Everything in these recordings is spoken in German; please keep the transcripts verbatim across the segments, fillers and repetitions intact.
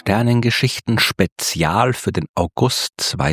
Sternengeschichten Spezial für den August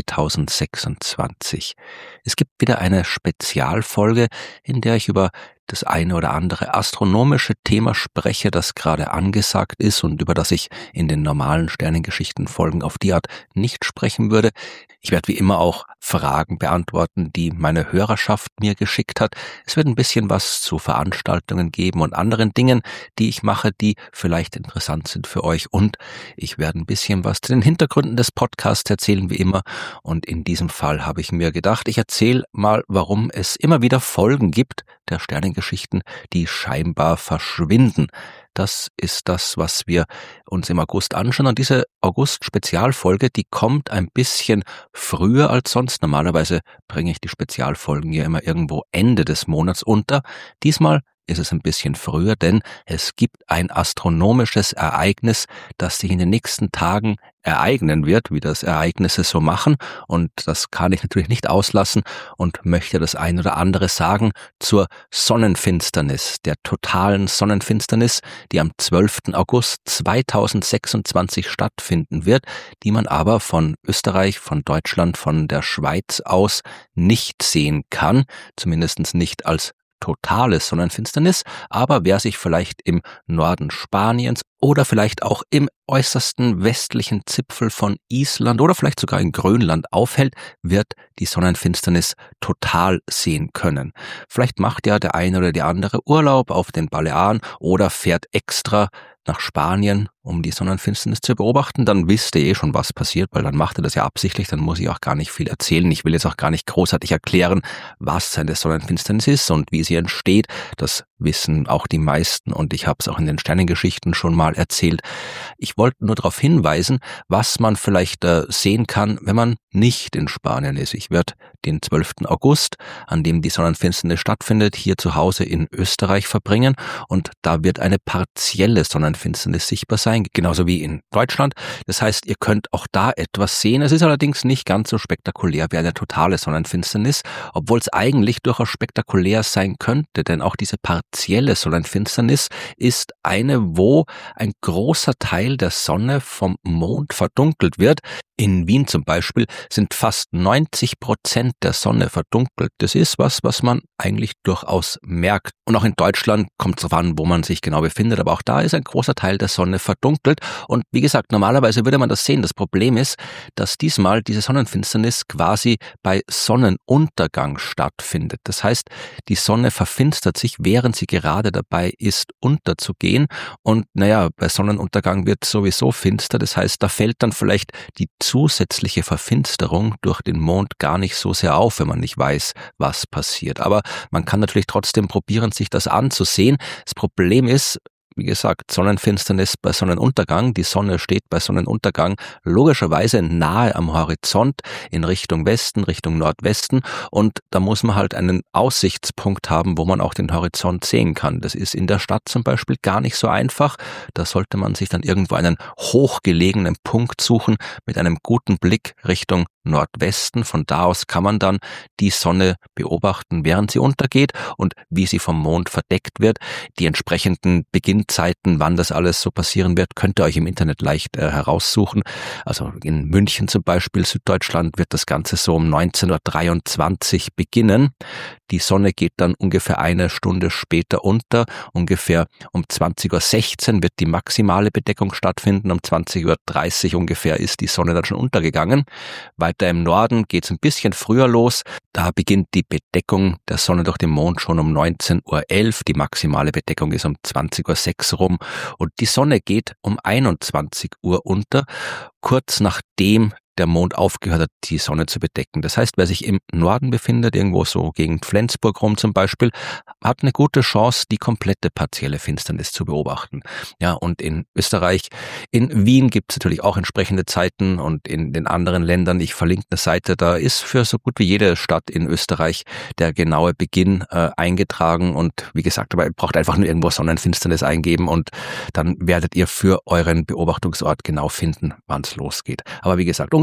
zweitausendsechsundzwanzig. Es gibt wieder eine Spezialfolge, in der ich über das eine oder andere astronomische Thema spreche, das gerade angesagt ist und über das ich in den normalen Sternengeschichten-Folgen auf die Art nicht sprechen würde. Ich werde wie immer auch Fragen beantworten, die meine Hörerschaft mir geschickt hat. Es wird ein bisschen was zu Veranstaltungen geben und anderen Dingen, die ich mache, die vielleicht interessant sind für euch. Und ich werde ein bisschen was zu den Hintergründen des Podcasts erzählen, wie immer. Und in diesem Fall habe ich mir gedacht, ich erzähle mal, warum es immer wieder Folgen gibt der Sternengeschichten, die scheinbar verschwinden. Das ist das, was wir uns im August anschauen. Und diese August-Spezialfolge, die kommt ein bisschen früher als sonst. Normalerweise bringe ich die Spezialfolgen ja immer irgendwo Ende des Monats unter. Diesmal ist es ein bisschen früher, denn es gibt ein astronomisches Ereignis, das sich in den nächsten Tagen ereignen wird, wie das Ereignisse so machen. Und das kann ich natürlich nicht auslassen und möchte das ein oder andere sagen zur Sonnenfinsternis, der totalen Sonnenfinsternis, die am zwölften August zweitausendsechsundzwanzig stattfinden wird, die man aber von Österreich, von Deutschland, von der Schweiz aus nicht sehen kann, zumindest nicht als totale Sonnenfinsternis, aber wer sich vielleicht im Norden Spaniens oder vielleicht auch im äußersten westlichen Zipfel von Island oder vielleicht sogar in Grönland aufhält, wird die Sonnenfinsternis total sehen können. Vielleicht macht ja der eine oder die andere Urlaub auf den Balearen oder fährt extra nach Spanien, um die Sonnenfinsternis zu beobachten, dann wisst ihr eh schon, was passiert, weil dann macht er das ja absichtlich, dann muss ich auch gar nicht viel erzählen. Ich will jetzt auch gar nicht großartig erklären, was eine Sonnenfinsternis ist und wie sie entsteht. Das wissen auch die meisten und ich habe es auch in den Sternengeschichten schon mal erzählt. Ich wollte nur darauf hinweisen, was man vielleicht äh, sehen kann, wenn man nicht in Spanien ist. Ich werde den zwölften August, an dem die Sonnenfinsternis stattfindet, hier zu Hause in Österreich verbringen und da wird eine partielle Sonnenfinsternis sichtbar sein, genauso wie in Deutschland. Das heißt, ihr könnt auch da etwas sehen. Es ist allerdings nicht ganz so spektakulär wie eine totale Sonnenfinsternis, obwohl es eigentlich durchaus spektakulär sein könnte, denn auch diese partielle Sonnenfinsternis ist eine, wo ein großer Teil der Sonne vom Mond verdunkelt wird. In Wien zum Beispiel sind fast neunzig Prozent der Sonne verdunkelt. Das ist was, was man eigentlich durchaus merkt. Und auch in Deutschland kommt es darauf an, wo man sich genau befindet, aber auch da ist ein großer Teil der Sonne verdunkelt. Und wie gesagt, normalerweise würde man das sehen. Das Problem ist, dass diesmal diese Sonnenfinsternis quasi bei Sonnenuntergang stattfindet. Das heißt, die Sonne verfinstert sich, während sie gerade dabei ist, unterzugehen. Und naja, bei Sonnenuntergang wird sowieso finster. Das heißt, da fällt dann vielleicht die zusätzliche Verfinsterung durch den Mond gar nicht so sehr auf, wenn man nicht weiß, was passiert. Aber man kann natürlich trotzdem probieren, sich das anzusehen. Das Problem ist, wie gesagt, Sonnenfinsternis bei Sonnenuntergang. Die Sonne steht bei Sonnenuntergang logischerweise nahe am Horizont in Richtung Westen, Richtung Nordwesten und da muss man halt einen Aussichtspunkt haben, wo man auch den Horizont sehen kann. Das ist in der Stadt zum Beispiel gar nicht so einfach. Da sollte man sich dann irgendwo einen hochgelegenen Punkt suchen mit einem guten Blick Richtung Nordwesten. Von da aus kann man dann die Sonne beobachten, während sie untergeht und wie sie vom Mond verdeckt wird. Die entsprechenden Beginnzeiten, wann das alles so passieren wird, könnt ihr euch im Internet leicht äh, heraussuchen. Also in München zum Beispiel, Süddeutschland, wird das Ganze so um neunzehn Uhr dreiundzwanzig beginnen. Die Sonne geht dann ungefähr eine Stunde später unter. Ungefähr um zwanzig Uhr sechzehn wird die maximale Bedeckung stattfinden. Um zwanzig Uhr dreißig ungefähr ist die Sonne dann schon untergegangen. Weiter im Norden geht es ein bisschen früher los. Da beginnt die Bedeckung der Sonne durch den Mond schon um neunzehn Uhr elf. Die maximale Bedeckung ist um zwanzig Uhr sechs rum. Und die Sonne geht um einundzwanzig Uhr unter, kurz nachdem der Mond aufgehört hat, die Sonne zu bedecken. Das heißt, wer sich im Norden befindet, irgendwo so gegen Flensburg rum zum Beispiel, hat eine gute Chance, die komplette partielle Finsternis zu beobachten. Ja, und in Österreich, in Wien gibt es natürlich auch entsprechende Zeiten und in den anderen Ländern, ich verlinke eine Seite, da ist für so gut wie jede Stadt in Österreich der genaue Beginn äh, eingetragen und wie gesagt, aber ihr braucht einfach nur irgendwo Sonnenfinsternis eingeben und dann werdet ihr für euren Beobachtungsort genau finden, wann es losgeht. Aber wie gesagt, ungefähr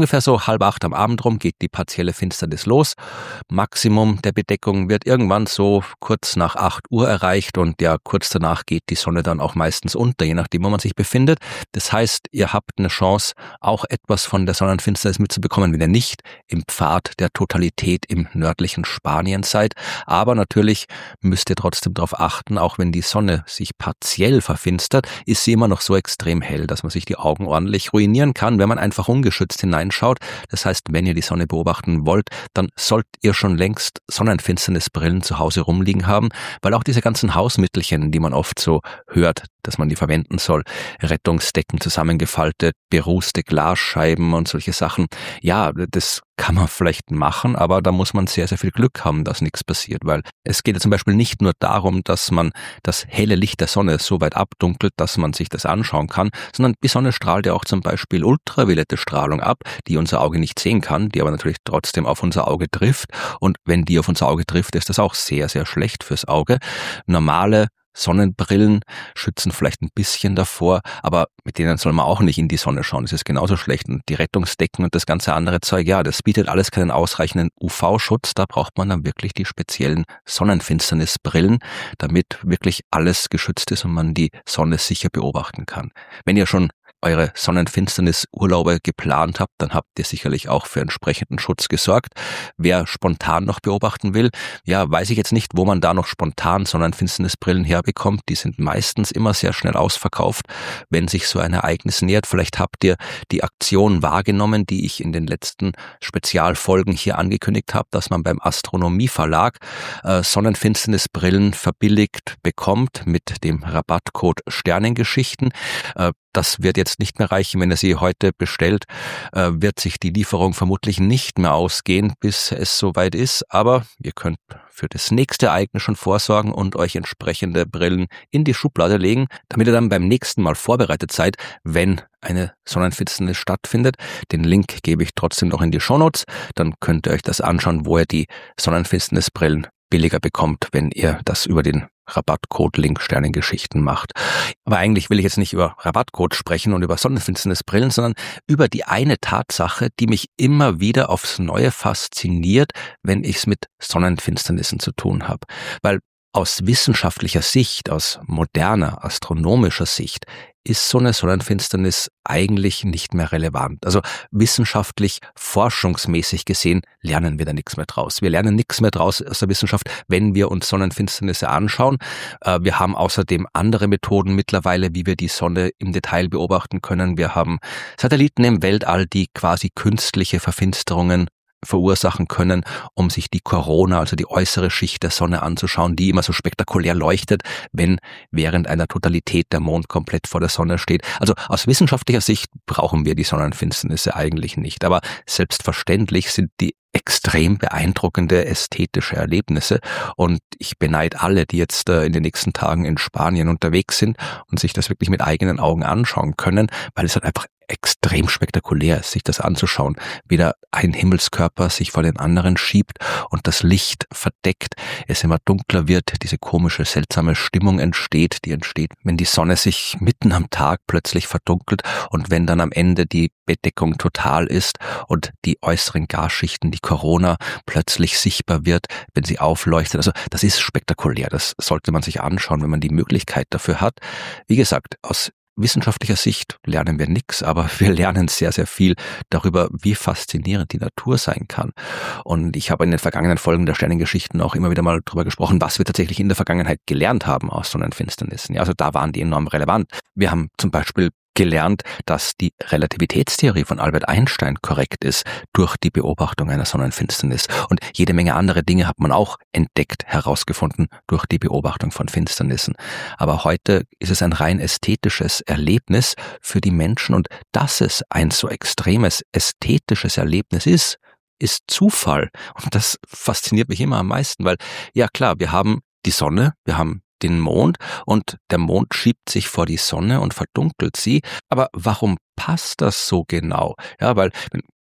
ungefähr so halb acht am Abend rum geht die partielle Finsternis los. Maximum der Bedeckung wird irgendwann so kurz nach acht Uhr erreicht und ja, kurz danach geht die Sonne dann auch meistens unter, je nachdem, wo man sich befindet. Das heißt, ihr habt eine Chance, auch etwas von der Sonnenfinsternis mitzubekommen, wenn ihr nicht im Pfad der Totalität im nördlichen Spanien seid. Aber natürlich müsst ihr trotzdem darauf achten, auch wenn die Sonne sich partiell verfinstert, ist sie immer noch so extrem hell, dass man sich die Augen ordentlich ruinieren kann, wenn man einfach ungeschützt hineinschaut. Das heißt, wenn ihr die Sonne beobachten wollt, dann sollt ihr schon längst Sonnenfinsternisbrillen zu Hause rumliegen haben, weil auch diese ganzen Hausmittelchen, die man oft so hört, dass man die verwenden soll, Rettungsdecken zusammengefaltet, berußte Glasscheiben und solche Sachen, ja, das kann man vielleicht machen, aber da muss man sehr, sehr viel Glück haben, dass nichts passiert, weil es geht ja zum Beispiel nicht nur darum, dass man das helle Licht der Sonne so weit abdunkelt, dass man sich das anschauen kann, sondern die Sonne strahlt ja auch zum Beispiel ultraviolette Strahlung ab, die unser Auge nicht sehen kann, die aber natürlich trotzdem auf unser Auge trifft, und wenn die auf unser Auge trifft, ist das auch sehr, sehr schlecht fürs Auge. Normale Sonnenbrillen schützen vielleicht ein bisschen davor, aber mit denen soll man auch nicht in die Sonne schauen. Das ist genauso schlecht. Und die Rettungsdecken und das ganze andere Zeug, ja, das bietet alles keinen ausreichenden U V-Schutz. Da braucht man dann wirklich die speziellen Sonnenfinsternisbrillen, damit wirklich alles geschützt ist und man die Sonne sicher beobachten kann. Wenn ihr schon eure Sonnenfinsternis-Urlaube geplant habt, dann habt ihr sicherlich auch für entsprechenden Schutz gesorgt. Wer spontan noch beobachten will, ja, weiß ich jetzt nicht, wo man da noch spontan Sonnenfinsternisbrillen herbekommt. Die sind meistens immer sehr schnell ausverkauft, wenn sich so ein Ereignis nähert. Vielleicht habt ihr die Aktion wahrgenommen, die ich in den letzten Spezialfolgen hier angekündigt habe, dass man beim Astronomie-Verlag äh, Sonnenfinsternisbrillen verbilligt bekommt mit dem Rabattcode Sternengeschichten. Äh, Das wird jetzt nicht mehr reichen, wenn ihr sie heute bestellt, äh, wird sich die Lieferung vermutlich nicht mehr ausgehen, bis es soweit ist. Aber ihr könnt für das nächste Ereignis schon vorsorgen und euch entsprechende Brillen in die Schublade legen, damit ihr dann beim nächsten Mal vorbereitet seid, wenn eine Sonnenfinsternis stattfindet. Den Link gebe ich trotzdem noch in die Shownotes. Dann könnt ihr euch das anschauen, wo ihr die Sonnenfinsternisbrillen billiger bekommt, wenn ihr das über den Rabattcode-Link Sternengeschichten macht. Aber eigentlich will ich jetzt nicht über Rabattcode sprechen und über Sonnenfinsternisbrillen, sondern über die eine Tatsache, die mich immer wieder aufs Neue fasziniert, wenn ich es mit Sonnenfinsternissen zu tun habe. Weil aus wissenschaftlicher Sicht, aus moderner astronomischer Sicht, ist so eine Sonnenfinsternis eigentlich nicht mehr relevant. Also wissenschaftlich, forschungsmäßig gesehen, lernen wir da nichts mehr draus. Wir lernen nichts mehr draus aus der Wissenschaft, wenn wir uns Sonnenfinsternisse anschauen. Wir haben außerdem andere Methoden mittlerweile, wie wir die Sonne im Detail beobachten können. Wir haben Satelliten im Weltall, die quasi künstliche Verfinsterungen verursachen können, um sich die Corona, also die äußere Schicht der Sonne anzuschauen, die immer so spektakulär leuchtet, wenn während einer Totalität der Mond komplett vor der Sonne steht. Also aus wissenschaftlicher Sicht brauchen wir die Sonnenfinsternisse eigentlich nicht, aber selbstverständlich sind die extrem beeindruckende ästhetische Erlebnisse, und ich beneide alle, die jetzt in den nächsten Tagen in Spanien unterwegs sind und sich das wirklich mit eigenen Augen anschauen können, weil es halt einfach extrem spektakulär ist, sich das anzuschauen. Wieder ein Himmelskörper sich vor den anderen schiebt und das Licht verdeckt, es immer dunkler wird, diese komische, seltsame Stimmung entsteht, die entsteht, wenn die Sonne sich mitten am Tag plötzlich verdunkelt und wenn dann am Ende die Bedeckung total ist und die äußeren Gasschichten, die Corona, plötzlich sichtbar wird, wenn sie aufleuchtet. Also das ist spektakulär, das sollte man sich anschauen, wenn man die Möglichkeit dafür hat. Wie gesagt, aus wissenschaftlicher Sicht lernen wir nichts, aber wir lernen sehr, sehr viel darüber, wie faszinierend die Natur sein kann. Und ich habe in den vergangenen Folgen der Sternengeschichten auch immer wieder mal darüber gesprochen, was wir tatsächlich in der Vergangenheit gelernt haben aus Sonnenfinsternissen. Ja, also da waren die enorm relevant. Wir haben zum Beispiel gelernt, dass die Relativitätstheorie von Albert Einstein korrekt ist durch die Beobachtung einer Sonnenfinsternis. Und jede Menge andere Dinge hat man auch entdeckt, herausgefunden durch die Beobachtung von Finsternissen. Aber heute ist es ein rein ästhetisches Erlebnis für die Menschen, und dass es ein so extremes ästhetisches Erlebnis ist, ist Zufall. Und das fasziniert mich immer am meisten, weil, ja klar, wir haben die Sonne, wir haben den Mond, und der Mond schiebt sich vor die Sonne und verdunkelt sie. Aber warum passt das so genau? Ja, weil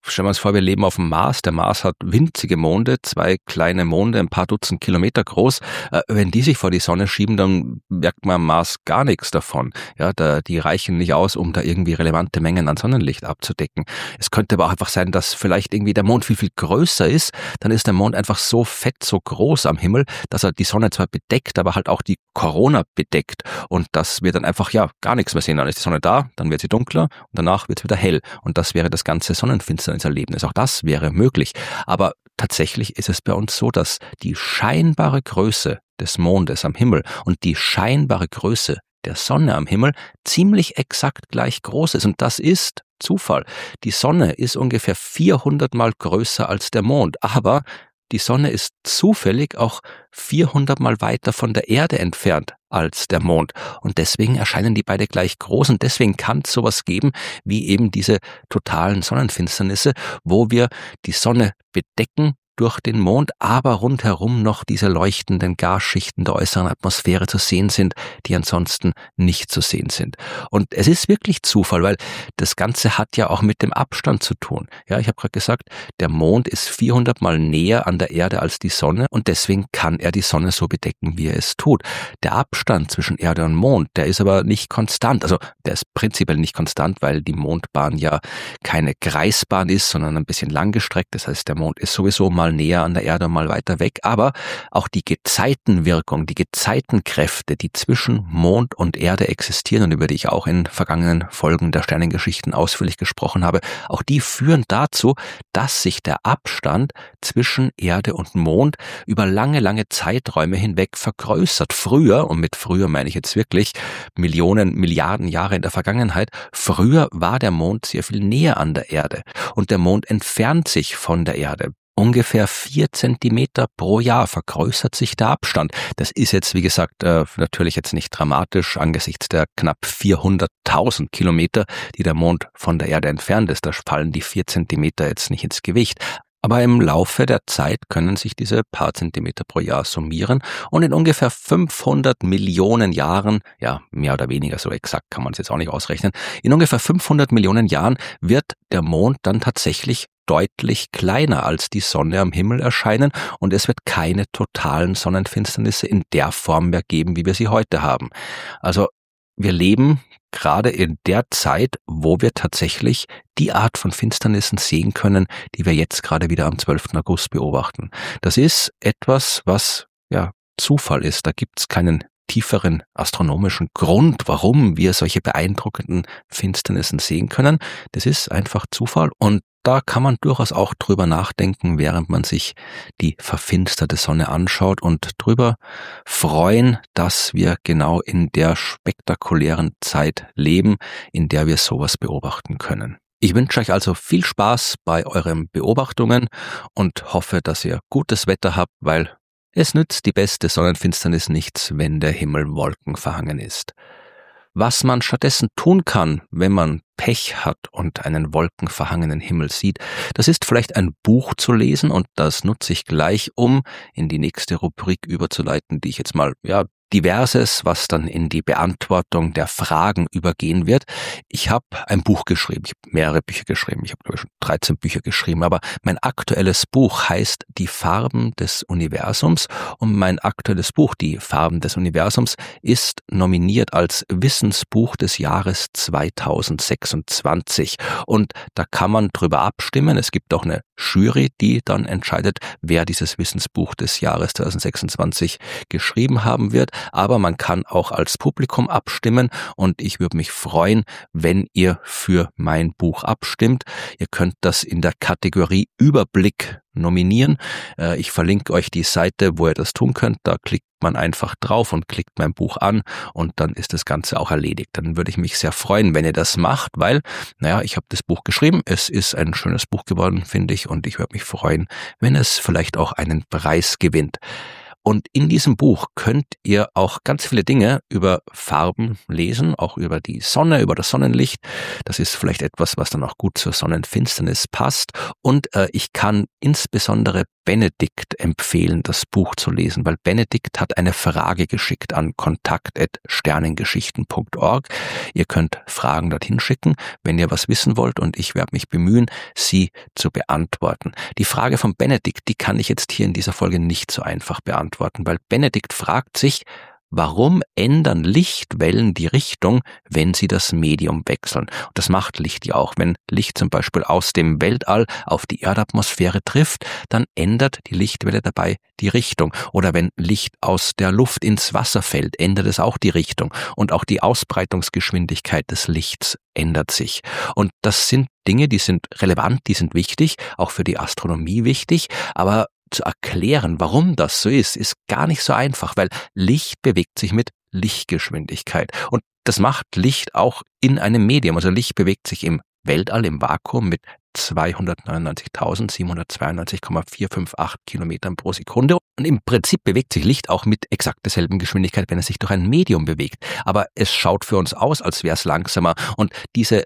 stellen wir uns vor, wir leben auf dem Mars. Der Mars hat winzige Monde, zwei kleine Monde, ein paar Dutzend Kilometer groß. Äh, wenn die sich vor die Sonne schieben, dann merkt man am Mars gar nichts davon. Ja, da, die reichen nicht aus, um da irgendwie relevante Mengen an Sonnenlicht abzudecken. Es könnte aber auch einfach sein, dass vielleicht irgendwie der Mond viel, viel größer ist. Dann ist der Mond einfach so fett, so groß am Himmel, dass er die Sonne zwar bedeckt, aber halt auch die Korona bedeckt. Und dass wir dann einfach, ja, gar nichts mehr sehen. Dann ist die Sonne da, dann wird sie dunkler und danach wird es wieder hell. Und das wäre das ganze Sonnenfinsterniserlebnis. Auch das wäre möglich. Aber tatsächlich ist es bei uns so, dass die scheinbare Größe des Mondes am Himmel und die scheinbare Größe der Sonne am Himmel ziemlich exakt gleich groß ist. Und das ist Zufall. Die Sonne ist ungefähr vierhundert Mal größer als der Mond. Aber die Sonne ist zufällig auch vierhundert Mal weiter von der Erde entfernt als der Mond. Und deswegen erscheinen die beide gleich groß. Und deswegen kann es sowas geben wie eben diese totalen Sonnenfinsternisse, wo wir die Sonne bedecken durch den Mond, aber rundherum noch diese leuchtenden Gasschichten der äußeren Atmosphäre zu sehen sind, die ansonsten nicht zu sehen sind. Und es ist wirklich Zufall, weil das Ganze hat ja auch mit dem Abstand zu tun. Ja, ich habe gerade gesagt, der Mond ist vierhundert Mal näher an der Erde als die Sonne und deswegen kann er die Sonne so bedecken, wie er es tut. Der Abstand zwischen Erde und Mond, der ist aber nicht konstant. Also der ist prinzipiell nicht konstant, weil die Mondbahn ja keine Kreisbahn ist, sondern ein bisschen langgestreckt. Das heißt, der Mond ist sowieso mal näher an der Erde, mal weiter weg, aber auch die Gezeitenwirkung, die Gezeitenkräfte, die zwischen Mond und Erde existieren und über die ich auch in vergangenen Folgen der Sternengeschichten ausführlich gesprochen habe, auch die führen dazu, dass sich der Abstand zwischen Erde und Mond über lange, lange Zeiträume hinweg vergrößert. Früher, und mit früher meine ich jetzt wirklich Millionen, Milliarden Jahre in der Vergangenheit, früher war der Mond sehr viel näher an der Erde und der Mond entfernt sich von der Erde. Ungefähr vier Zentimeter pro Jahr vergrößert sich der Abstand. Das ist jetzt, wie gesagt, natürlich jetzt nicht dramatisch angesichts der knapp vierhunderttausend Kilometer, die der Mond von der Erde entfernt ist. Da fallen die vier Zentimeter jetzt nicht ins Gewicht. Aber im Laufe der Zeit können sich diese paar Zentimeter pro Jahr summieren und in ungefähr fünfhundert Millionen Jahren, ja, mehr oder weniger, so exakt kann man es jetzt auch nicht ausrechnen, in ungefähr fünfhundert Millionen Jahren wird der Mond dann tatsächlich deutlich kleiner als die Sonne am Himmel erscheinen und es wird keine totalen Sonnenfinsternisse in der Form mehr geben, wie wir sie heute haben. Also wir leben gerade in der Zeit, wo wir tatsächlich die Art von Finsternissen sehen können, die wir jetzt gerade wieder am zwölften August beobachten. Das ist etwas, was ja Zufall ist. Da gibt es keinen tieferen astronomischen Grund, warum wir solche beeindruckenden Finsternissen sehen können. Das ist einfach Zufall und da kann man durchaus auch drüber nachdenken, während man sich die verfinsterte Sonne anschaut und drüber freuen, dass wir genau in der spektakulären Zeit leben, in der wir sowas beobachten können. Ich wünsche euch also viel Spaß bei euren Beobachtungen und hoffe, dass ihr gutes Wetter habt, weil es nützt die beste Sonnenfinsternis nichts, wenn der Himmel wolkenverhangen ist. Was man stattdessen tun kann, wenn man Pech hat und einen wolkenverhangenen Himmel sieht, das ist vielleicht ein Buch zu lesen und das nutze ich gleich, um in die nächste Rubrik überzuleiten, die ich jetzt mal, ja, Diverses, was dann in die Beantwortung der Fragen übergehen wird. Ich habe ein Buch geschrieben, ich habe mehrere Bücher geschrieben, ich habe glaube ich schon dreizehn Bücher geschrieben, aber mein aktuelles Buch heißt Die Farben des Universums und mein aktuelles Buch, Die Farben des Universums, ist nominiert als Wissensbuch des Jahres zweitausendsechsundzwanzig und da kann man drüber abstimmen. Es gibt auch eine Jury, die dann entscheidet, wer dieses Wissensbuch des Jahres zweitausendsechsundzwanzig geschrieben haben wird. Aber man kann auch als Publikum abstimmen und ich würde mich freuen, wenn ihr für mein Buch abstimmt. Ihr könnt das in der Kategorie Überblick nominieren. Ich verlinke euch die Seite, wo ihr das tun könnt. Da klickt man einfach drauf und klickt mein Buch an und dann ist das Ganze auch erledigt. Dann würde ich mich sehr freuen, wenn ihr das macht, weil, naja, ich habe das Buch geschrieben. Es ist ein schönes Buch geworden, finde ich, und ich würde mich freuen, wenn es vielleicht auch einen Preis gewinnt. Und in diesem Buch könnt ihr auch ganz viele Dinge über Farben lesen, auch über die Sonne, über das Sonnenlicht. Das ist vielleicht etwas, was dann auch gut zur Sonnenfinsternis passt. Und äh, ich kann insbesondere Benedikt empfehlen, das Buch zu lesen, weil Benedikt hat eine Frage geschickt an kontakt at sternengeschichten punkt org. Ihr könnt Fragen dorthin schicken, wenn ihr was wissen wollt, und ich werde mich bemühen, sie zu beantworten. Die Frage von Benedikt, die kann ich jetzt hier in dieser Folge nicht so einfach beantworten, weil Benedikt fragt sich, warum ändern Lichtwellen die Richtung, wenn sie das Medium wechseln? Und das macht Licht ja auch. Wenn Licht zum Beispiel aus dem Weltall auf die Erdatmosphäre trifft, dann ändert die Lichtwelle dabei die Richtung. Oder wenn Licht aus der Luft ins Wasser fällt, ändert es auch die Richtung. Und auch die Ausbreitungsgeschwindigkeit des Lichts ändert sich. Und das sind Dinge, die sind relevant, die sind wichtig, auch für die Astronomie wichtig, aber zu erklären, warum das so ist, ist gar nicht so einfach, weil Licht bewegt sich mit Lichtgeschwindigkeit. Und das macht Licht auch in einem Medium. Also Licht bewegt sich im Weltall, im Vakuum mit zweihundertneunundneunzigtausendsiebenhundertzweiundneunzig Komma vier fünf acht Kilometern pro Sekunde. Und im Prinzip bewegt sich Licht auch mit exakt derselben Geschwindigkeit, wenn es sich durch ein Medium bewegt. Aber es schaut für uns aus, als wäre es langsamer. Und diese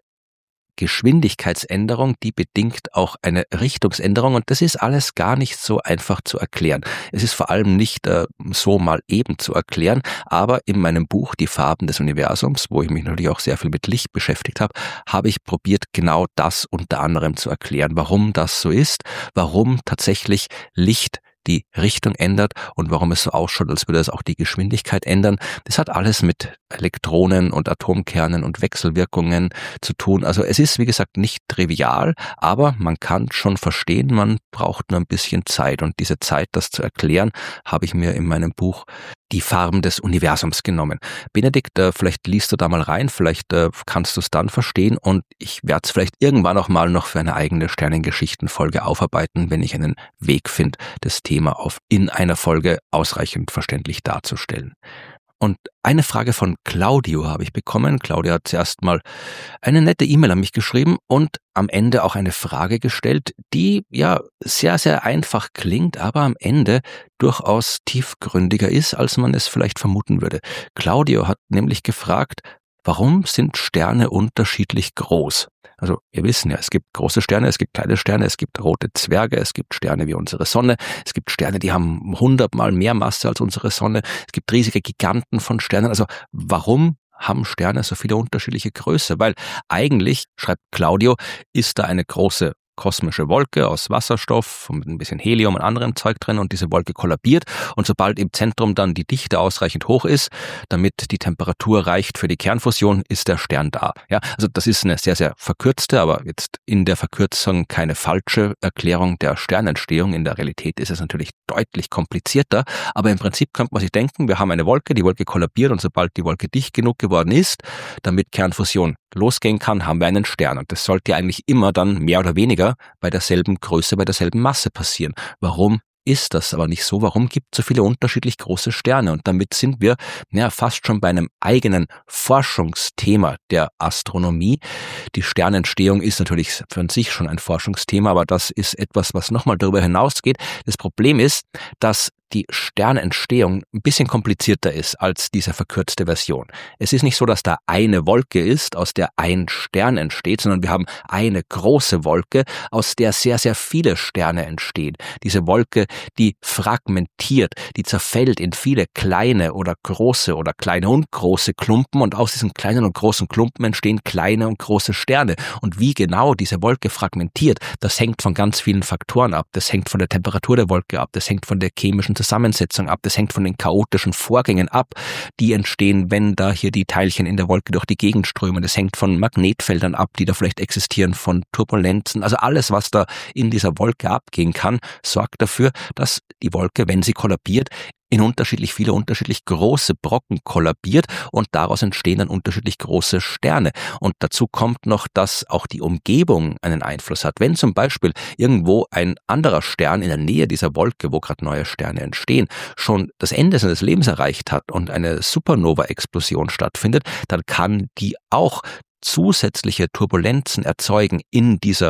Geschwindigkeitsänderung, die bedingt auch eine Richtungsänderung, und das ist alles gar nicht so einfach zu erklären. Es ist vor allem nicht äh, so mal eben zu erklären, aber in meinem Buch Die Farben des Universums, wo ich mich natürlich auch sehr viel mit Licht beschäftigt habe, habe ich probiert, genau das unter anderem zu erklären, warum das so ist, warum tatsächlich Licht die Richtung ändert und warum es so ausschaut, als würde es auch die Geschwindigkeit ändern. Das hat alles mit Elektronen und Atomkernen und Wechselwirkungen zu tun. Also es ist, wie gesagt, nicht trivial, aber man kann schon verstehen, man braucht nur ein bisschen Zeit. Und diese Zeit, das zu erklären, habe ich mir in meinem Buch Die Farben des Universums genommen. Benedikt, äh, vielleicht liest du da mal rein, vielleicht äh, kannst du es dann verstehen, und ich werde es vielleicht irgendwann auch mal noch für eine eigene Sternengeschichten-Folge aufarbeiten, wenn ich einen Weg finde, das Thema auf in einer Folge ausreichend verständlich darzustellen. Und eine Frage von Claudio habe ich bekommen. Claudio hat zuerst mal eine nette E-Mail an mich geschrieben und am Ende auch eine Frage gestellt, die ja sehr, sehr einfach klingt, aber am Ende durchaus tiefgründiger ist, als man es vielleicht vermuten würde. Claudio hat nämlich gefragt, warum sind Sterne unterschiedlich groß? Also wir wissen ja, es gibt große Sterne, es gibt kleine Sterne, es gibt rote Zwerge, es gibt Sterne wie unsere Sonne, es gibt Sterne, die haben hundertmal mehr Masse als unsere Sonne, es gibt riesige Giganten von Sternen. Also warum haben Sterne so viele unterschiedliche Größe? Weil eigentlich, schreibt Claudio, ist da eine große kosmische Wolke aus Wasserstoff mit ein bisschen Helium und anderem Zeug drin, und diese Wolke kollabiert, und sobald im Zentrum dann die Dichte ausreichend hoch ist, damit die Temperatur reicht für die Kernfusion, ist der Stern da. Ja, also das ist eine sehr, sehr verkürzte, aber jetzt in der Verkürzung keine falsche Erklärung der Sternentstehung. In der Realität ist es natürlich deutlich komplizierter, aber im Prinzip könnte man sich denken, wir haben eine Wolke, die Wolke kollabiert, und sobald die Wolke dicht genug geworden ist, damit Kernfusion losgehen kann, haben wir einen Stern, und das sollte eigentlich immer dann mehr oder weniger bei derselben Größe, bei derselben Masse passieren. Warum ist das aber nicht so? Warum gibt es so viele unterschiedlich große Sterne? Und damit sind wir ja fast schon bei einem eigenen Forschungsthema der Astronomie. Die Sternentstehung ist natürlich für sich schon ein Forschungsthema, aber das ist etwas, was nochmal darüber hinausgeht. Das Problem ist, dass die Sternentstehung ein bisschen komplizierter ist als diese verkürzte Version. Es ist nicht so, dass da eine Wolke ist, aus der ein Stern entsteht, sondern wir haben eine große Wolke, aus der sehr, sehr viele Sterne entstehen. Diese Wolke, die fragmentiert, die zerfällt in viele kleine oder große oder kleine und große Klumpen, und aus diesen kleinen und großen Klumpen entstehen kleine und große Sterne. Und wie genau diese Wolke fragmentiert, das hängt von ganz vielen Faktoren ab. Das hängt von der Temperatur der Wolke ab, das hängt von der chemischen Zusammensetzung ab, das hängt von den chaotischen Vorgängen ab, die entstehen, wenn da hier die Teilchen in der Wolke durch die Gegend strömen. Das hängt von Magnetfeldern ab, die da vielleicht existieren, von Turbulenzen. Also alles, was da in dieser Wolke abgehen kann, sorgt dafür, dass die Wolke, wenn sie kollabiert, in unterschiedlich viele, unterschiedlich große Brocken kollabiert, und daraus entstehen dann unterschiedlich große Sterne. Und dazu kommt noch, dass auch die Umgebung einen Einfluss hat. Wenn zum Beispiel irgendwo ein anderer Stern in der Nähe dieser Wolke, wo gerade neue Sterne entstehen, schon das Ende seines Lebens erreicht hat und eine Supernova-Explosion stattfindet, dann kann die auch zusätzliche Turbulenzen erzeugen in dieser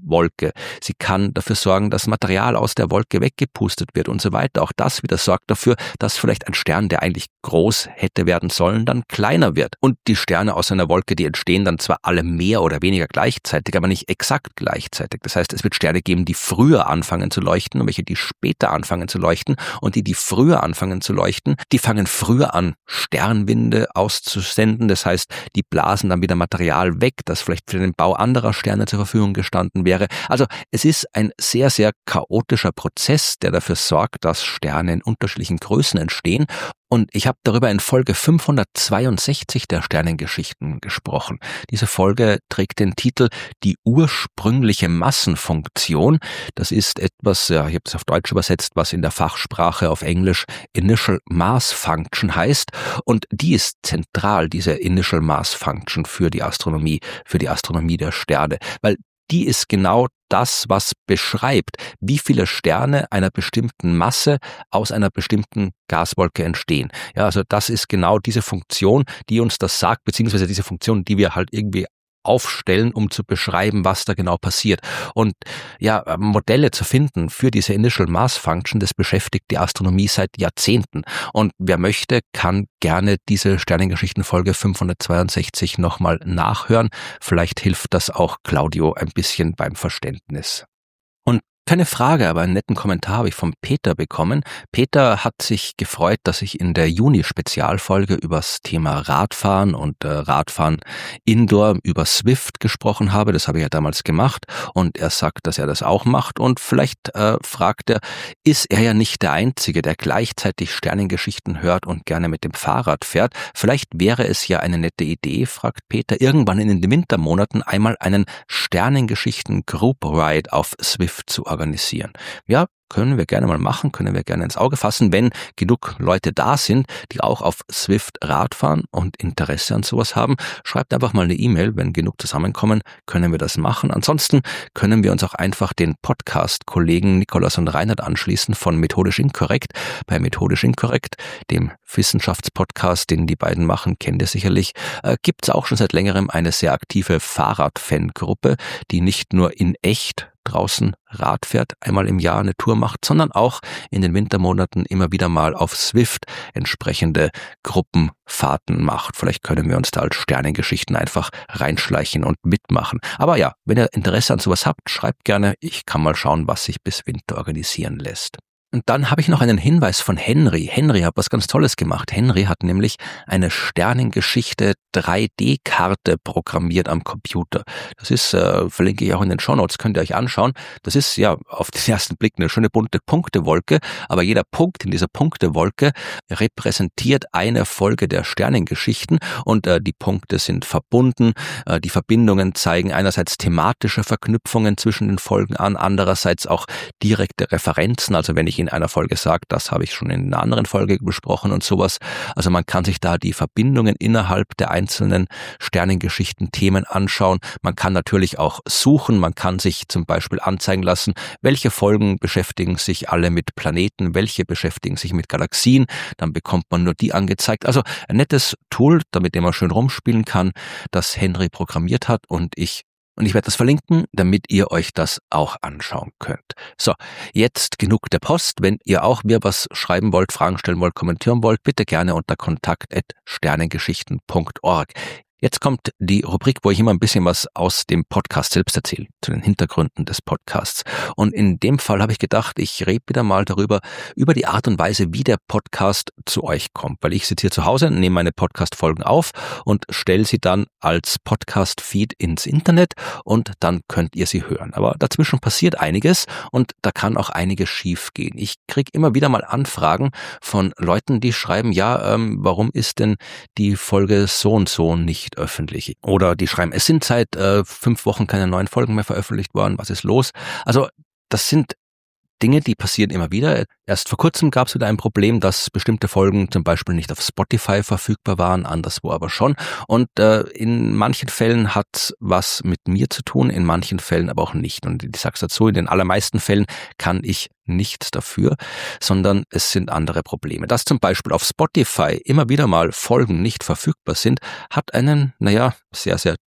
Wolke. Sie kann dafür sorgen, dass Material aus der Wolke weggepustet wird und so weiter. Auch das wieder sorgt dafür, dass vielleicht ein Stern, der eigentlich groß hätte werden sollen, dann kleiner wird. Und die Sterne aus einer Wolke, die entstehen dann zwar alle mehr oder weniger gleichzeitig, aber nicht exakt gleichzeitig. Das heißt, es wird Sterne geben, die früher anfangen zu leuchten und welche, die später anfangen zu leuchten. Und die, die früher anfangen zu leuchten, die fangen früher an, Sternwinde auszusenden. Das heißt, die blasen dann wieder Material weg, das vielleicht für den Bau anderer Sterne zur Verfügung gestanden wäre. Also es ist ein sehr, sehr chaotischer Prozess, der dafür sorgt, dass Sterne in unterschiedlichen Größen entstehen. Und ich habe darüber in Folge fünfhundertzweiundsechzig der Sternengeschichten gesprochen. Diese Folge trägt den Titel Die ursprüngliche Massenfunktion. Das ist etwas, ja, ich habe es auf Deutsch übersetzt, was in der Fachsprache auf Englisch Initial Mass Function heißt. Und die ist zentral, diese Initial Mass Function für die Astronomie, für die Astronomie der Sterne. Weil die ist genau das, was beschreibt, wie viele Sterne einer bestimmten Masse aus einer bestimmten Gaswolke entstehen. Ja, also das ist genau diese Funktion, die uns das sagt, beziehungsweise diese Funktion, die wir halt irgendwie aufstellen, um zu beschreiben, was da genau passiert. Und ja, Modelle zu finden für diese Initial Mass Function, das beschäftigt die Astronomie seit Jahrzehnten. Und wer möchte, kann gerne diese Sternengeschichten-Folge fünfhundertzweiundsechzig nochmal nachhören. Vielleicht hilft das auch Claudio ein bisschen beim Verständnis. Und keine Frage, aber einen netten Kommentar habe ich von Peter bekommen. Peter hat sich gefreut, dass ich in der Juni-Spezialfolge übers Thema Radfahren und äh, Radfahren Indoor über Swift gesprochen habe. Das habe ich ja damals gemacht und er sagt, dass er das auch macht und vielleicht äh, fragt er, ist er ja nicht der Einzige, der gleichzeitig Sternengeschichten hört und gerne mit dem Fahrrad fährt. Vielleicht wäre es ja eine nette Idee, fragt Peter, irgendwann in den Wintermonaten einmal einen Sternengeschichten Group Ride auf Swift zu organisieren. Ja, können wir gerne mal machen, können wir gerne ins Auge fassen, wenn genug Leute da sind, die auch auf Swift Rad fahren und Interesse an sowas haben. Schreibt einfach mal eine E-Mail, wenn genug zusammenkommen, können wir das machen. Ansonsten können wir uns auch einfach den Podcast-Kollegen Nikolaus und Reinhard anschließen von Methodisch Inkorrekt. Bei Methodisch Inkorrekt, dem Wissenschaftspodcast, den die beiden machen, kennt ihr sicherlich, äh, gibt es auch schon seit längerem eine sehr aktive Fahrrad-Fangruppe, die nicht nur in echt draußen Rad fährt, einmal im Jahr eine Tour macht, sondern auch in den Wintermonaten immer wieder mal auf Swift entsprechende Gruppenfahrten macht. Vielleicht können wir uns da als Sternengeschichten einfach reinschleichen und mitmachen. Aber ja, wenn ihr Interesse an sowas habt, schreibt gerne. Ich kann mal schauen, was sich bis Winter organisieren lässt. Und dann habe ich noch einen Hinweis von Henry. Henry hat was ganz Tolles gemacht. Henry hat nämlich eine Sternengeschichte drei D Karte programmiert am Computer. Das ist, äh, verlinke ich auch in den Shownotes, könnt ihr euch anschauen. Das ist ja auf den ersten Blick eine schöne bunte Punktewolke, aber jeder Punkt in dieser Punktewolke repräsentiert eine Folge der Sternengeschichten und äh, die Punkte sind verbunden. Äh, die Verbindungen zeigen einerseits thematische Verknüpfungen zwischen den Folgen an, andererseits auch direkte Referenzen. Also wenn ich in einer Folge sage, das habe ich schon in einer anderen Folge besprochen und sowas. Also man kann sich da die Verbindungen innerhalb der einzelnen Sternengeschichten-Themen anschauen. Man kann natürlich auch suchen. Man kann sich zum Beispiel anzeigen lassen, welche Folgen beschäftigen sich alle mit Planeten, welche beschäftigen sich mit Galaxien. Dann bekommt man nur die angezeigt. Also ein nettes Tool, damit man schön rumspielen kann, das Henry programmiert hat und ich Und ich werde das verlinken, damit ihr euch das auch anschauen könnt. So, jetzt genug der Post. Wenn ihr auch mir was schreiben wollt, Fragen stellen wollt, kommentieren wollt, bitte gerne unter kontakt at sternengeschichten punkt org. Jetzt kommt die Rubrik, wo ich immer ein bisschen was aus dem Podcast selbst erzähle, zu den Hintergründen des Podcasts. Und in dem Fall habe ich gedacht, ich rede wieder mal darüber, über die Art und Weise, wie der Podcast zu euch kommt. Weil ich sitze hier zu Hause, nehme meine Podcast-Folgen auf und stelle sie dann als Podcast-Feed ins Internet und dann könnt ihr sie hören. Aber dazwischen passiert einiges und da kann auch einiges schief gehen. Ich kriege immer wieder mal Anfragen von Leuten, die schreiben, ja, ähm, warum ist denn die Folge so und so nicht öffentlich? Oder die schreiben, es sind seit äh, fünf Wochen keine neuen Folgen mehr veröffentlicht worden, was ist los? Also das sind Dinge, die passieren immer wieder. Erst vor kurzem gab es wieder ein Problem, dass bestimmte Folgen zum Beispiel nicht auf Spotify verfügbar waren, anderswo aber schon. Und äh, in manchen Fällen hat was mit mir zu tun, in manchen Fällen aber auch nicht. Und ich sag's dazu, in den allermeisten Fällen kann ich nichts dafür, sondern es sind andere Probleme. Dass zum Beispiel auf Spotify immer wieder mal Folgen nicht verfügbar sind, hat einen, naja, sehr, sehr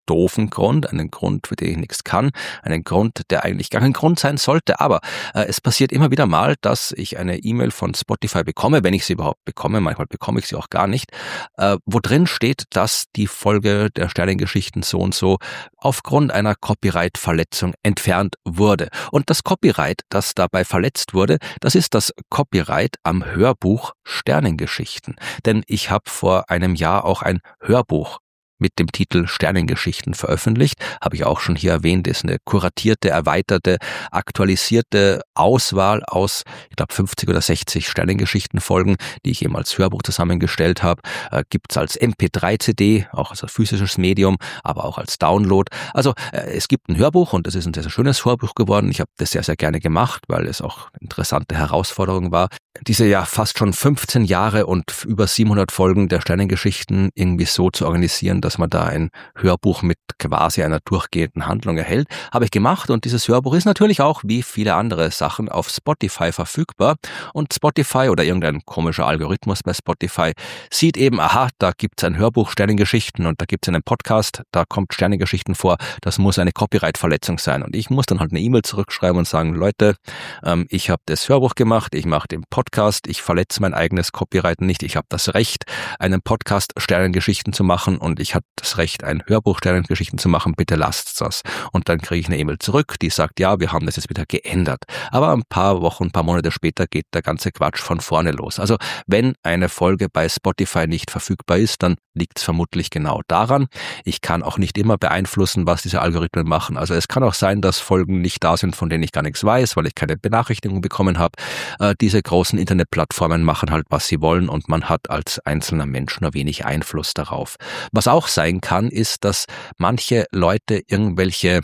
doofen Grund, einen Grund, für den ich nichts kann, einen Grund, der eigentlich gar kein Grund sein sollte, aber äh, es passiert immer wieder mal, dass ich eine E-Mail von Spotify bekomme, wenn ich sie überhaupt bekomme, manchmal bekomme ich sie auch gar nicht, äh, wo drin steht, dass die Folge der Sternengeschichten so und so aufgrund einer Copyright-Verletzung entfernt wurde. Und das Copyright, das dabei verletzt wurde, das ist das Copyright am Hörbuch Sternengeschichten. Denn ich habe vor einem Jahr auch ein Hörbuch mit dem Titel Sternengeschichten veröffentlicht, habe ich auch schon hier erwähnt, ist eine kuratierte, erweiterte, aktualisierte Auswahl aus, ich glaube, fünfzig oder sechzig Sternengeschichten-Folgen, die ich eben als Hörbuch zusammengestellt habe. Äh, gibt's als M P drei C D, auch als physisches Medium, aber auch als Download. Also äh, es gibt ein Hörbuch und das ist ein sehr, sehr schönes Hörbuch geworden. Ich habe das sehr, sehr gerne gemacht, weil es auch eine interessante Herausforderung war, diese ja fast schon fünfzehn Jahre und über siebenhundert Folgen der Sternengeschichten irgendwie so zu organisieren, dass man da ein Hörbuch mit quasi einer durchgehenden Handlung erhält. Habe ich gemacht und dieses Hörbuch ist natürlich auch wie viele andere Sachen auf Spotify verfügbar und Spotify oder irgendein komischer Algorithmus bei Spotify sieht eben, aha, da gibt's ein Hörbuch Sternengeschichten und da gibt's einen Podcast, da kommt Sternengeschichten vor, das muss eine Copyright-Verletzung sein und ich muss dann halt eine E-Mail zurückschreiben und sagen, Leute, ähm, ich habe das Hörbuch gemacht, ich mache den Podcast, ich verletze mein eigenes Copyright nicht, ich habe das Recht, einen Podcast Sternengeschichten zu machen und ich habe das Recht, ein Hörbuch Sternengeschichten zu machen, bitte lasst das. Und dann kriege ich eine E-Mail zurück, die sagt, ja, wir haben das jetzt wieder geändert. Aber ein paar Wochen, ein paar Monate später geht der ganze Quatsch von vorne los. Also wenn eine Folge bei Spotify nicht verfügbar ist, dann liegt es vermutlich genau daran. Ich kann auch nicht immer beeinflussen, was diese Algorithmen machen. Also es kann auch sein, dass Folgen nicht da sind, von denen ich gar nichts weiß, weil ich keine Benachrichtigung bekommen habe. Äh, diese großen Internetplattformen machen halt, was sie wollen und man hat als einzelner Mensch nur wenig Einfluss darauf. Was auch sein kann, ist, dass manche Leute irgendwelche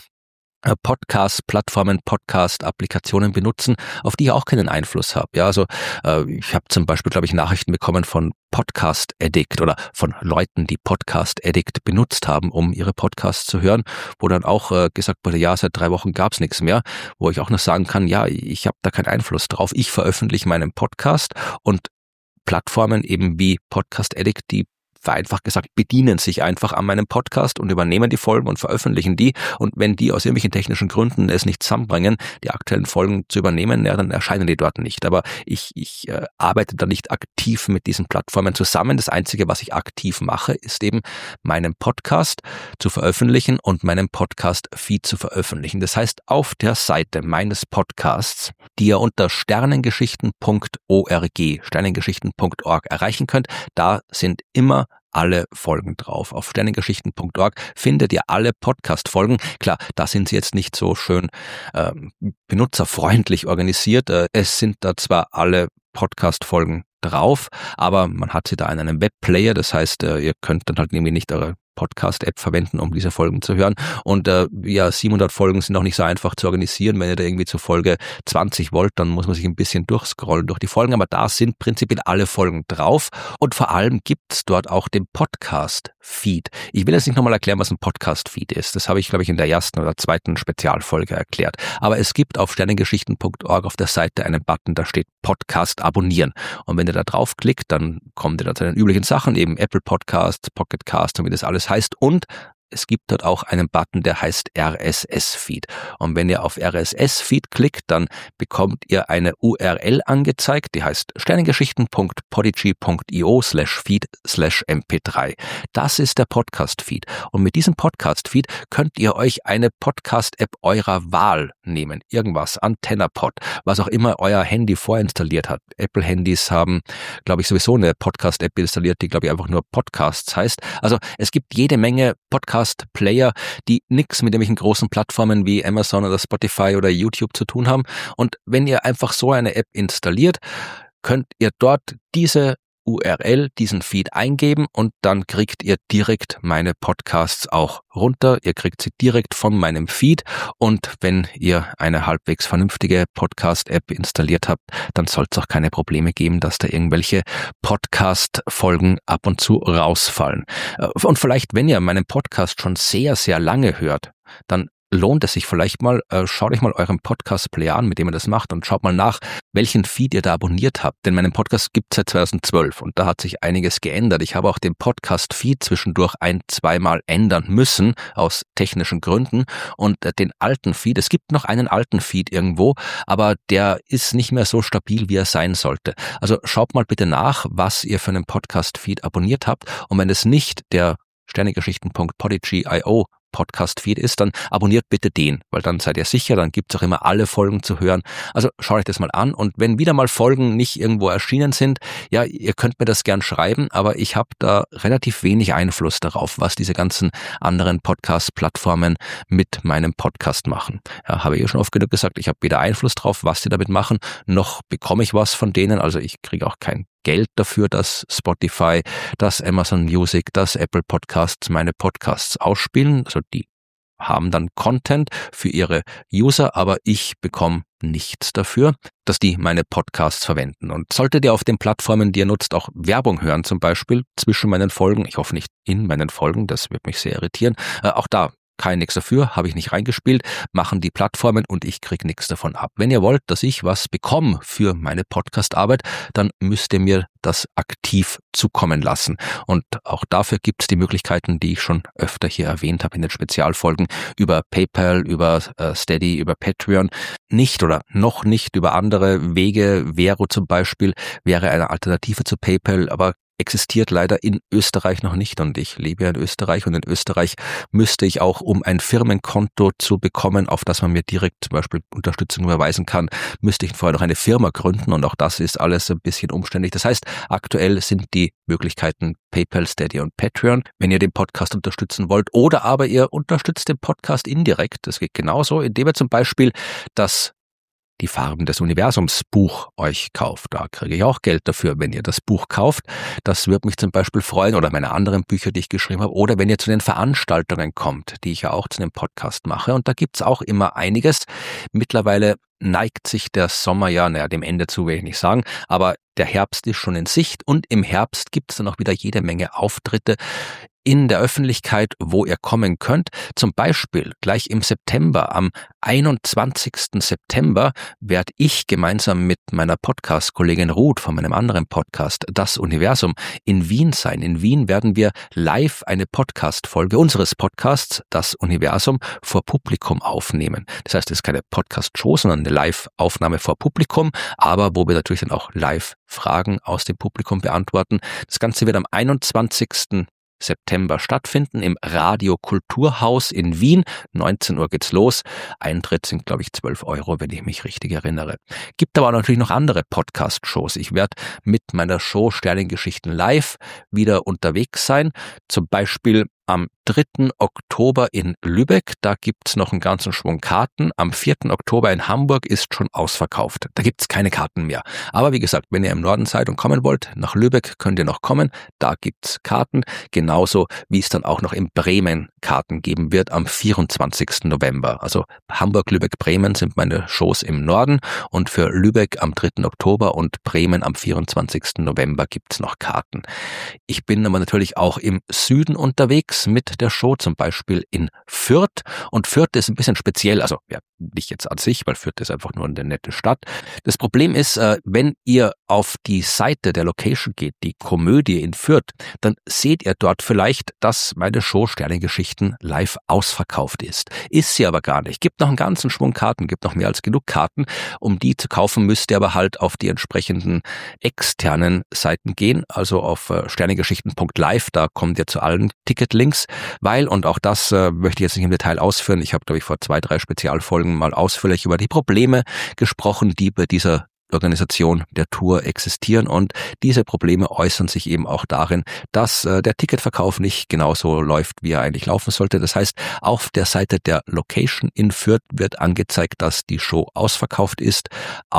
Podcast-Plattformen, Podcast-Applikationen benutzen, auf die ich auch keinen Einfluss habe. Ja, also äh, ich habe zum Beispiel, glaube ich, Nachrichten bekommen von Podcast Addict oder von Leuten, die Podcast Addict benutzt haben, um ihre Podcasts zu hören, wo dann auch äh, gesagt wurde, ja, seit drei Wochen gab's nichts mehr, wo ich auch noch sagen kann, ja, ich habe da keinen Einfluss drauf. Ich veröffentliche meinen Podcast und Plattformen eben wie Podcast Addict, die vereinfacht gesagt, bedienen sich einfach an meinem Podcast und übernehmen die Folgen und veröffentlichen die. Und wenn die aus irgendwelchen technischen Gründen es nicht zusammenbringen, die aktuellen Folgen zu übernehmen, ja, dann erscheinen die dort nicht. Aber ich, ich äh, arbeite da nicht aktiv mit diesen Plattformen zusammen. Das Einzige, was ich aktiv mache, ist eben meinen Podcast zu veröffentlichen und meinen Podcast-Feed zu veröffentlichen. Das heißt, auf der Seite meines Podcasts, die ihr unter sternengeschichten punkt org, sternengeschichten punkt org erreichen könnt, da sind immer alle Folgen drauf. Auf sternengeschichten punkt org findet ihr alle Podcast-Folgen. Klar, da sind sie jetzt nicht so schön äh, benutzerfreundlich organisiert. Äh, es sind da zwar alle Podcast-Folgen drauf, aber man hat sie da in einem Webplayer. Das heißt, äh, ihr könnt dann halt irgendwie nicht eure Podcast-App verwenden, um diese Folgen zu hören. Und äh, ja, siebenhundert Folgen sind auch nicht so einfach zu organisieren. Wenn ihr da irgendwie zur Folge zwanzig wollt, dann muss man sich ein bisschen durchscrollen durch die Folgen. Aber da sind prinzipiell alle Folgen drauf. Und vor allem gibt's dort auch den Podcast-Feed. Ich will jetzt nicht nochmal erklären, was ein Podcast-Feed ist. Das habe ich, glaube ich, in der ersten oder zweiten Spezialfolge erklärt. Aber es gibt auf sternengeschichten punkt org auf der Seite einen Button, da steht Podcast abonnieren. Und wenn ihr da draufklickt, dann kommt ihr da zu den üblichen Sachen, eben Apple Podcasts, Pocket Cast und wie das alles heißt. Und es gibt dort auch einen Button, der heißt R S S-Feed. Und wenn ihr auf R S S-Feed klickt, dann bekommt ihr eine U R L angezeigt, die heißt sternengeschichten punkt podigy punkt io slash feed slash M P drei. Das ist der Podcast-Feed. Und mit diesem Podcast-Feed könnt ihr euch eine Podcast-App eurer Wahl nehmen. Irgendwas, AntennaPod, was auch immer euer Handy vorinstalliert hat. Apple-Handys haben, glaube ich, sowieso eine Podcast-App installiert, die, glaube ich, einfach nur Podcasts heißt. Also es gibt jede Menge Podcasts, Player, die nichts mit irgendwelchen großen Plattformen wie Amazon oder Spotify oder YouTube zu tun haben. Und wenn ihr einfach so eine App installiert, könnt ihr dort diese U R L, diesen Feed eingeben und dann kriegt ihr direkt meine Podcasts auch runter. Ihr kriegt sie direkt von meinem Feed und wenn ihr eine halbwegs vernünftige Podcast-App installiert habt, dann soll es auch keine Probleme geben, dass da irgendwelche Podcast-Folgen ab und zu rausfallen. Und vielleicht, wenn ihr meinen Podcast schon sehr, sehr lange hört, dann lohnt es sich vielleicht mal, äh, schaut euch mal euren Podcast-Player an, mit dem ihr das macht, und schaut mal nach, welchen Feed ihr da abonniert habt. Denn meinen Podcast gibt es seit zweitausendzwölf und da hat sich einiges geändert. Ich habe auch den Podcast-Feed zwischendurch ein-, zweimal ändern müssen, aus technischen Gründen. Und äh, den alten Feed, es gibt noch einen alten Feed irgendwo, aber der ist nicht mehr so stabil, wie er sein sollte. Also schaut mal bitte nach, was ihr für einen Podcast-Feed abonniert habt. Und wenn es nicht der sternegeschichten punkt podigy punkt io Podcast-Feed ist, dann abonniert bitte den, weil dann seid ihr sicher, dann gibt's auch immer alle Folgen zu hören. Also schaut euch das mal an, und wenn wieder mal Folgen nicht irgendwo erschienen sind, ja, ihr könnt mir das gern schreiben, aber ich habe da relativ wenig Einfluss darauf, was diese ganzen anderen Podcast-Plattformen mit meinem Podcast machen. Ja, habe ich ja schon oft genug gesagt, ich habe weder Einfluss drauf, was die damit machen, noch bekomme ich was von denen, also ich kriege auch kein Geld dafür, dass Spotify, dass Amazon Music, dass Apple Podcasts meine Podcasts ausspielen. Also die haben dann Content für ihre User, aber ich bekomme nichts dafür, dass die meine Podcasts verwenden. Und solltet ihr auf den Plattformen, die ihr nutzt, auch Werbung hören, zum Beispiel zwischen meinen Folgen, ich hoffe nicht in meinen Folgen, das wird mich sehr irritieren, äh, auch da kein nix dafür, habe ich nicht reingespielt, machen die Plattformen und ich krieg nichts davon ab. Wenn ihr wollt, dass ich was bekomme für meine Podcast-Arbeit, dann müsst ihr mir das aktiv zukommen lassen. Und auch dafür gibt's die Möglichkeiten, die ich schon öfter hier erwähnt habe in den Spezialfolgen, über PayPal, über äh, Steady, über Patreon. Nicht oder noch nicht über andere Wege. Vero zum Beispiel wäre eine Alternative zu PayPal, aber existiert leider in Österreich noch nicht, und ich lebe ja in Österreich, und in Österreich müsste ich auch, um ein Firmenkonto zu bekommen, auf das man mir direkt zum Beispiel Unterstützung überweisen kann, müsste ich vorher noch eine Firma gründen, und auch das ist alles ein bisschen umständlich. Das heißt, aktuell sind die Möglichkeiten PayPal, Steady und Patreon, wenn ihr den Podcast unterstützen wollt, oder aber ihr unterstützt den Podcast indirekt. Das geht genauso, indem ihr zum Beispiel das Die Farben des Universums Buch euch kauft. Da kriege ich auch Geld dafür, wenn ihr das Buch kauft. Das würde mich zum Beispiel freuen, oder meine anderen Bücher, die ich geschrieben habe, oder wenn ihr zu den Veranstaltungen kommt, die ich ja auch zu dem Podcast mache. Und da gibt's auch immer einiges. Mittlerweile neigt sich der Sommer ja, naja, dem Ende zu, will ich nicht sagen, aber der Herbst ist schon in Sicht, und im Herbst gibt's dann auch wieder jede Menge Auftritte in der Öffentlichkeit, wo ihr kommen könnt. Zum Beispiel gleich im September, am einundzwanzigsten September, werde ich gemeinsam mit meiner Podcast-Kollegin Ruth von meinem anderen Podcast, Das Universum, in Wien sein. In Wien werden wir live eine Podcast-Folge unseres Podcasts, Das Universum, vor Publikum aufnehmen. Das heißt, es ist keine Podcast-Show, sondern eine Live-Aufnahme vor Publikum, aber wo wir natürlich dann auch live Fragen aus dem Publikum beantworten. Das Ganze wird am einundzwanzigsten September stattfinden im Radio Kulturhaus in Wien. neunzehn Uhr geht's los. Eintritt sind, glaube ich, zwölf Euro, wenn ich mich richtig erinnere. Gibt aber natürlich noch andere Podcast-Shows. Ich werde mit meiner Show Sternengeschichten live wieder unterwegs sein. Zum Beispiel am dritten Oktober in Lübeck, da gibt's noch einen ganzen Schwung Karten. Am vierten Oktober in Hamburg ist schon ausverkauft. Da gibt's keine Karten mehr. Aber wie gesagt, wenn ihr im Norden seid und kommen wollt, nach Lübeck könnt ihr noch kommen. Da gibt's Karten. Genauso wie es dann auch noch in Bremen Karten geben wird am vierundzwanzigsten November. Also Hamburg, Lübeck, Bremen sind meine Shows im Norden, und für Lübeck am dritten Oktober und Bremen am vierundzwanzigsten November gibt's noch Karten. Ich bin aber natürlich auch im Süden unterwegs mit der Show, zum Beispiel in Fürth. Und Fürth ist ein bisschen speziell, also ja, nicht jetzt an sich, weil Fürth ist einfach nur eine nette Stadt. Das Problem ist, äh, wenn ihr auf die Seite der Location geht, die Komödie in Fürth, dann seht ihr dort vielleicht, dass meine Show Sternengeschichten live ausverkauft ist. Ist sie aber gar nicht. Gibt noch einen ganzen Schwung Karten, gibt noch mehr als genug Karten. Um die zu kaufen, müsst ihr aber halt auf die entsprechenden externen Seiten gehen, also auf äh, sternengeschichten punkt live, da kommt ihr zu allen Ticketlinks, weil, und auch das äh, möchte ich jetzt nicht im Detail ausführen, ich habe, glaube ich, vor zwei, drei Spezialfolgen mal ausführlich über die Probleme gesprochen, die bei dieser Organisation der Tour existieren, und diese Probleme äußern sich eben auch darin, dass äh, der Ticketverkauf nicht genauso läuft, wie er eigentlich laufen sollte. Das heißt, auf der Seite der Location in Fürth wird angezeigt, dass die Show ausverkauft ist. Auf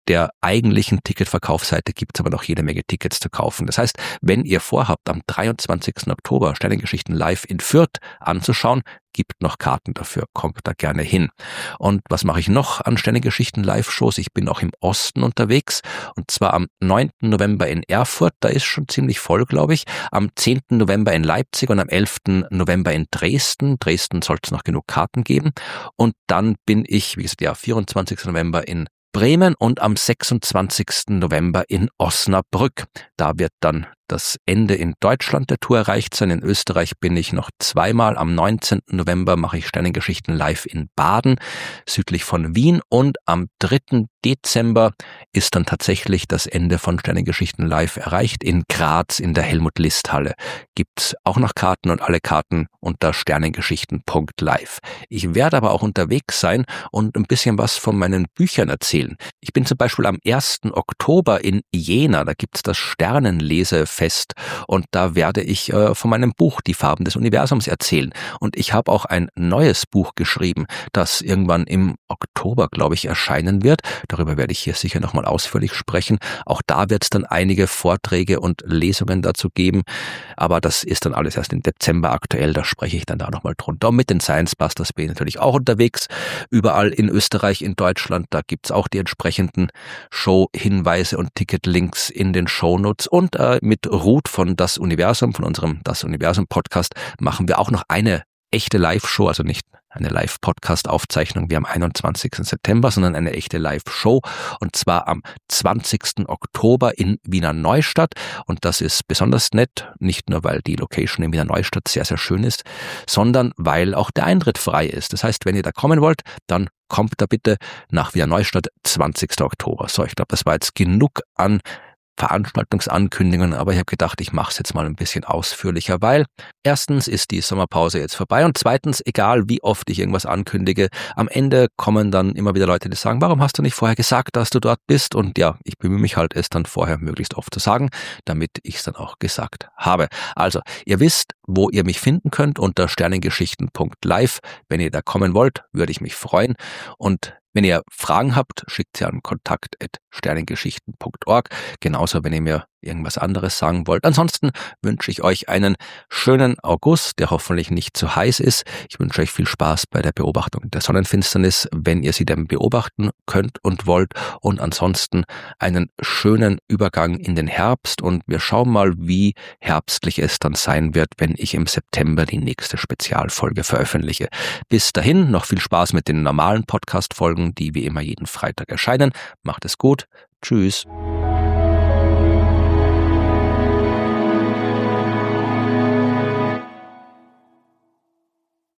der eigentlichen Ticketverkaufsseite gibt es aber noch jede Menge Tickets zu kaufen. Das heißt, wenn ihr vorhabt, am dreiundzwanzigsten Oktober Sternengeschichten live in Fürth anzuschauen, gibt noch Karten dafür, kommt da gerne hin. Und was mache ich noch an Sternengeschichten Live-Shows? Ich bin auch im Osten unterwegs, und zwar am neunten November in Erfurt, da ist schon ziemlich voll, glaube ich, am zehnten November in Leipzig und am elften November in Dresden. Dresden soll es noch genug Karten geben. Und dann bin ich, wie gesagt, ja, vierundzwanzigsten November in Bremen und am sechsundzwanzigsten November in Osnabrück. Da wird dann das Ende in Deutschland der Tour erreicht sein. In Österreich bin ich noch zweimal. Am neunzehnten November mache ich Sternengeschichten live in Baden, südlich von Wien. Und am dritten Dezember ist dann tatsächlich das Ende von Sternengeschichten live erreicht. In Graz in der Helmut-List-Halle gibt's auch noch Karten, und alle Karten unter sternengeschichten punkt live. Ich werde aber auch unterwegs sein und ein bisschen was von meinen Büchern erzählen. Ich bin zum Beispiel am ersten Oktober in Jena. Da gibt's das Sternenlesefest. Fest. Und da werde ich äh, von meinem Buch Die Farben des Universums erzählen. Und ich habe auch ein neues Buch geschrieben, das irgendwann im Oktober, glaube ich, erscheinen wird. Darüber werde ich hier sicher nochmal ausführlich sprechen. Auch da wird es dann einige Vorträge und Lesungen dazu geben. Aber das ist dann alles erst im Dezember aktuell. Da spreche ich dann da nochmal drunter. Und mit den Science Busters bin ich natürlich auch unterwegs. Überall in Österreich, in Deutschland. Da gibt's auch die entsprechenden Show-Hinweise und Ticketlinks in den Shownotes. Und äh, mit Ruth von Das Universum, von unserem Das Universum Podcast, machen wir auch noch eine echte Live-Show, also nicht eine Live-Podcast-Aufzeichnung wie am einundzwanzigsten September, sondern eine echte Live-Show, und zwar am zwanzigsten Oktober in Wiener Neustadt. Und das ist besonders nett, nicht nur weil die Location in Wiener Neustadt sehr, sehr schön ist, sondern weil auch der Eintritt frei ist. Das heißt, wenn ihr da kommen wollt, dann kommt da bitte nach Wiener Neustadt, zwanzigsten Oktober. So, ich glaube, das war jetzt genug an Veranstaltungsankündigungen, aber ich habe gedacht, ich mache es jetzt mal ein bisschen ausführlicher, weil erstens ist die Sommerpause jetzt vorbei und zweitens, egal wie oft ich irgendwas ankündige, am Ende kommen dann immer wieder Leute, die sagen, warum hast du nicht vorher gesagt, dass du dort bist? Und ja, ich bemühe mich halt, es dann vorher möglichst oft zu sagen, damit ich es dann auch gesagt habe. Also, ihr wisst, wo ihr mich finden könnt, unter sternengeschichten punkt live. Wenn ihr da kommen wollt, würde ich mich freuen. Und wenn ihr Fragen habt, schickt sie an kontakt at sternengeschichten punkt org. Genauso, wenn ihr mir irgendwas anderes sagen wollt. Ansonsten wünsche ich euch einen schönen August, der hoffentlich nicht zu heiß ist. Ich wünsche euch viel Spaß bei der Beobachtung der Sonnenfinsternis, wenn ihr sie denn beobachten könnt und wollt. Und ansonsten einen schönen Übergang in den Herbst. Und wir schauen mal, wie herbstlich es dann sein wird, wenn ich im September die nächste Spezialfolge veröffentliche. Bis dahin noch viel Spaß mit den normalen Podcast-Folgen, die wie immer jeden Freitag erscheinen. Macht es gut. Tschüss.